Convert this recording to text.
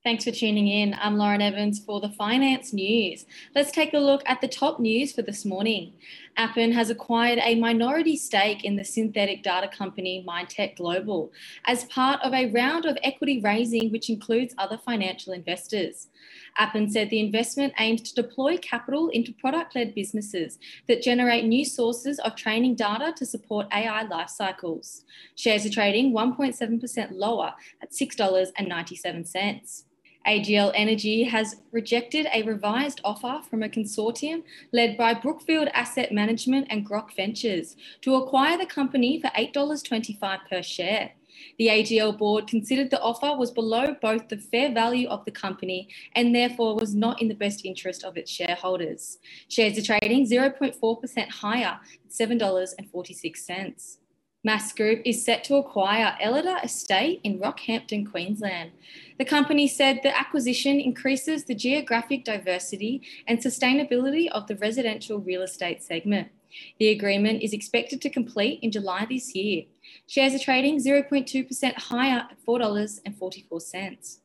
Thanks for tuning in. I'm Lauren Evans for the Finance News. Let's take a look at the top news for this morning. Appen has acquired a minority stake in the synthetic data company Mindtech Global as part of a round of equity raising, which includes other financial investors. Appen said the investment aims to deploy capital into product-led businesses that generate new sources of training data to support AI life cycles. Shares are trading 1.7% lower at $6.97. AGL Energy has rejected a revised offer from a consortium led by Brookfield Asset Management and Grok Ventures to acquire the company for $8.25 per share. The AGL board considered the offer was below both the fair value of the company and therefore was not in the best interest of its shareholders. Shares are trading 0.4% higher at $7.46. MAS Group is set to acquire Ellida Estate in Rockhampton, Queensland. The company said the acquisition increases the geographic diversity and sustainability of the residential real estate segment. The agreement is expected to complete in July this year. Shares are trading 0.2% higher at $4.44.